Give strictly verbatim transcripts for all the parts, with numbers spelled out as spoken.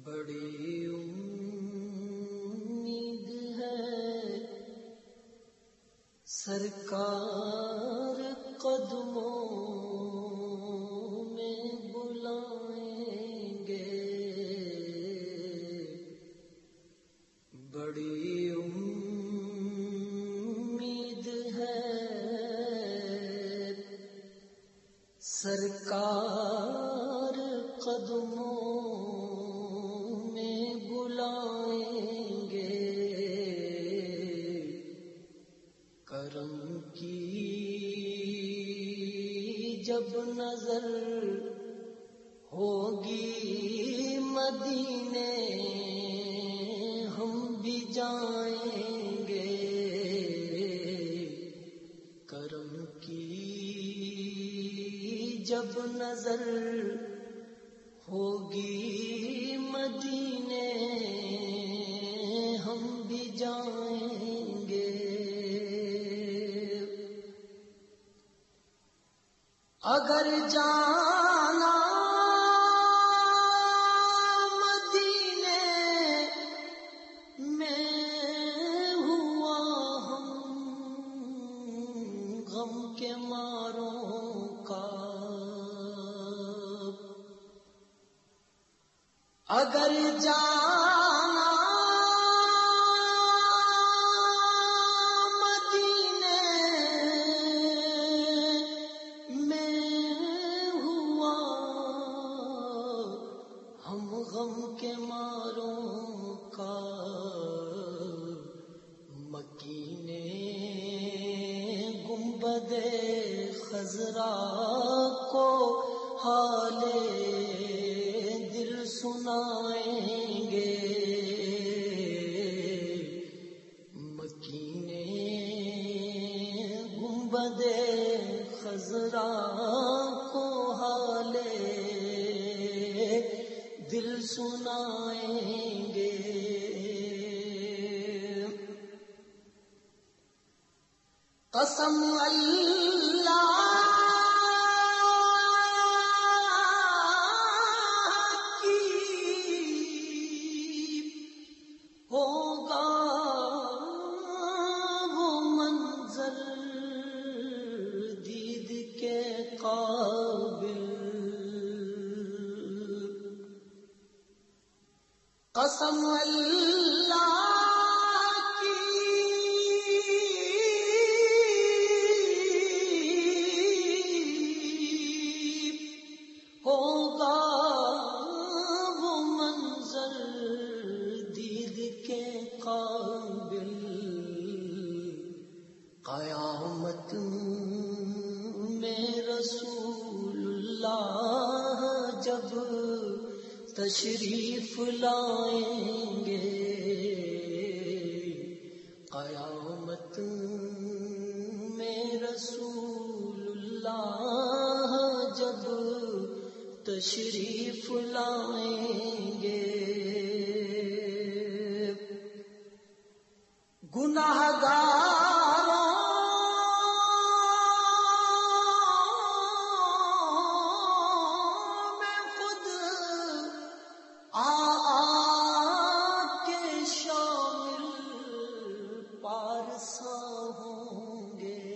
بڑی امید ہے سرکار قدموں میں بلائیں گے، بڑی امید ہے سرکار قدموں میں بلائیں گے، کرم کی جب نظر ہوگی مدینے ہم بھی جائیں گے، کرم کی جب نظر ہوگی مدینے ہم بھی جائیں گے، اگر جانا مدینے میں ہوا ہم غم کے ماروں کا، اگر جانا مدینے میں ہوا ہم غم کے ماروں کا، مکینے گنبد خضرا کو حال دل سنائیں گے، مکینے گنبد خضرا کو حال دل سنائیں گے، قسم اللہ ہوگا وہ منظر دید کے قابل، قسم اللہ کی ہوگا وہ منظر دید کے قابل، قیامت میں رسول اللہ جب تشریف لائیں گے، قیامت میں رسول اللہ جب تشریف لائیں گے، گناہگاروں میں خود آ آ کے شامل پارسا ہوں گے،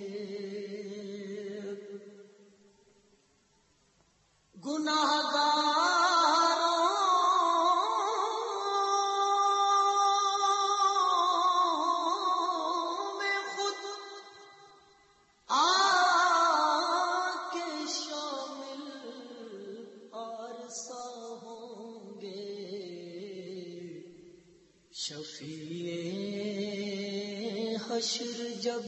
گناہگار شفیع حشر جب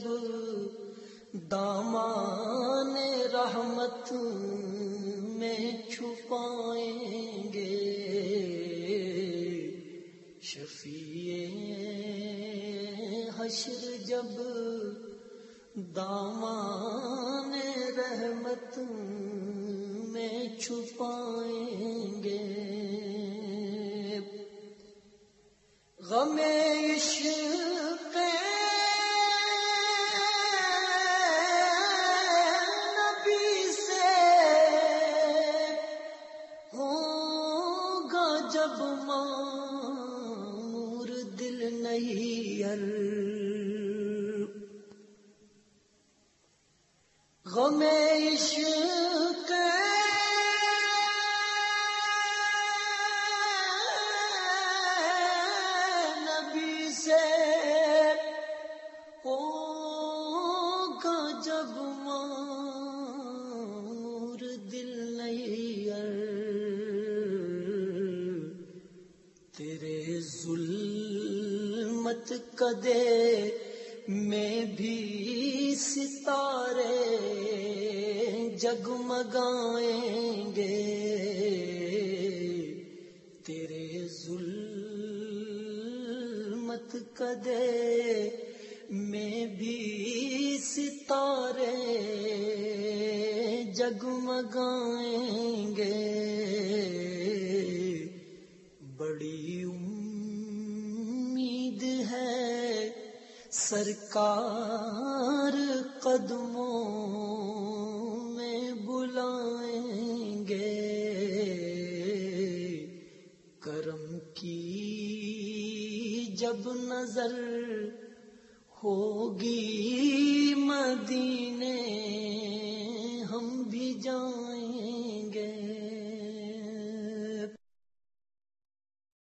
دامان رحمت میں چھپائیں گے، شفیع حشر جب دامان رحمت میں چھپائیں گے، غم عشق نبی سے ہوگا جب معمور دل نہیں ار غم عشق نبی سے ہوگا جب معمور دل نہیں ار تیرے ظلمت قدے میں بھی ستارے جگمگائیں گے تیرے ظلمت قدے میں بھی ستارے جگمگائیں گے بڑی امید ہے سرکار قدموں میں بلائیں گے کرم کی جب نظر ہوگی مدینہ